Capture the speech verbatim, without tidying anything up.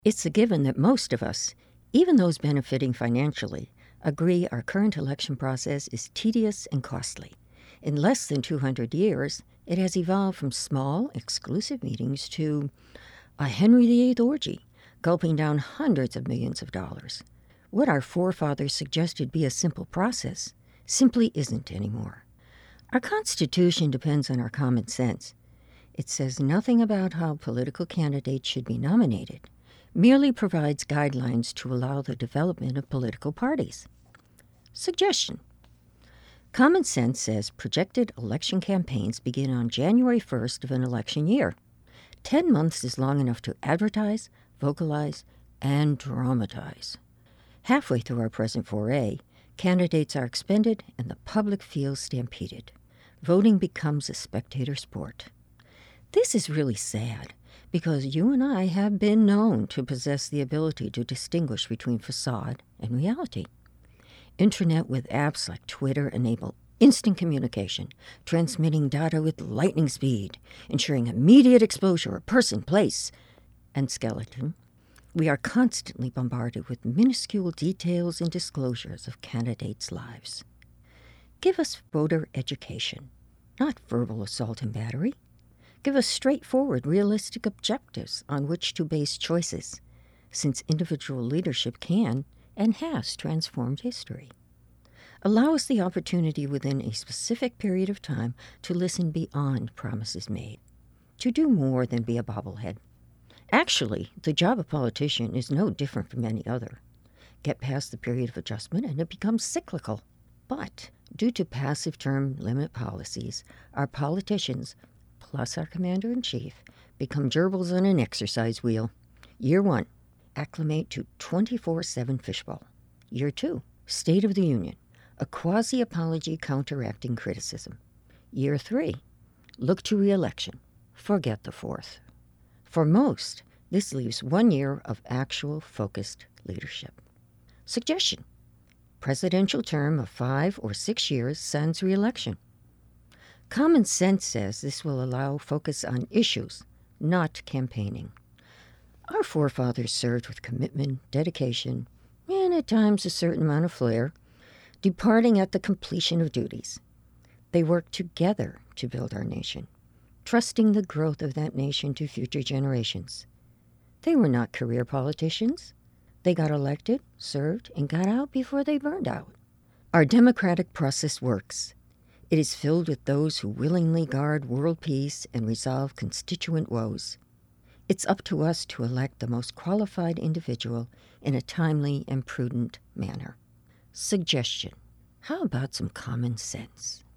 It's a given that most of us, even those benefiting financially, agree our current election process is tedious and costly. In less than two hundred years, it has evolved from small, exclusive meetings to a Henry the Eighth orgy, gulping down hundreds of millions of dollars. What our forefathers suggested be a simple process simply isn't anymore. Our Constitution depends on our common sense. It says nothing about how political candidates should be nominated, merely provides guidelines to allow the development of political parties. Suggestion. Common sense says projected election campaigns begin on January first of an election year. Ten months is long enough to advertise, vocalize, and dramatize. Halfway through our present foray, candidates are expended and the public feels stampeded. Voting becomes a spectator sport. This is really sad, because you and I have been known to possess the ability to distinguish between facade and reality. Internet with apps like Twitter enable instant communication, transmitting data with lightning speed, ensuring immediate exposure of person, place, and skeleton. We are constantly bombarded with minuscule details and disclosures of candidates' lives. Give us voter education, not verbal assault and battery. Give us straightforward, realistic objectives on which to base choices, since individual leadership can and has transformed history. Allow us the opportunity within a specific period of time to listen beyond promises made, to do more than be a bobblehead. Actually, the job of politician is no different from any other. Get past the period of adjustment and it becomes cyclical. But due to passive term limit policies, our politicians, plus our commander-in-chief, become gerbils on an exercise wheel. Year one, acclimate to twenty-four seven fishbowl. Year two, State of the Union, a quasi-apology counteracting criticism. Year three, look to re-election. Forget the fourth. For most, this leaves one year of actual focused leadership. Suggestion. Presidential term of five or six years sans re-election. Common sense says this will allow focus on issues, not campaigning. Our forefathers served with commitment, dedication, and at times a certain amount of flair, departing at the completion of duties. They worked together to build our nation, trusting the growth of that nation to future generations. They were not career politicians. They got elected, served, and got out before they burned out. Our democratic process works. It is filled with those who willingly guard world peace and resolve constituent woes. It's up to us to elect the most qualified individual in a timely and prudent manner. Suggestion. How about some common sense?